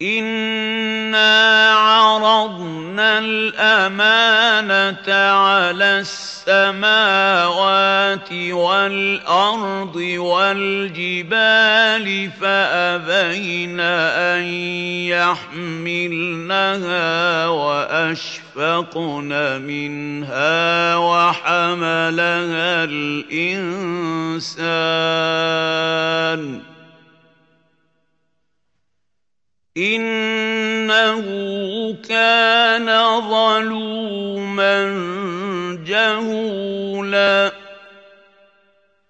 إِنَّا عَرَضْنَا الْأَمَانَةَ عَلَى السَّمَاوَاتِ وَالْأَرْضِ وَالْجِبَالِ فَأَبَيْنَ أَن يَحْمِلْنَهَا وَأَشْفَقْنَ مِنْهَا وَحَمَلَهَا الْإِنسَانُ إِنَّهُ كَانَ ظَلُومًا جَهُولًا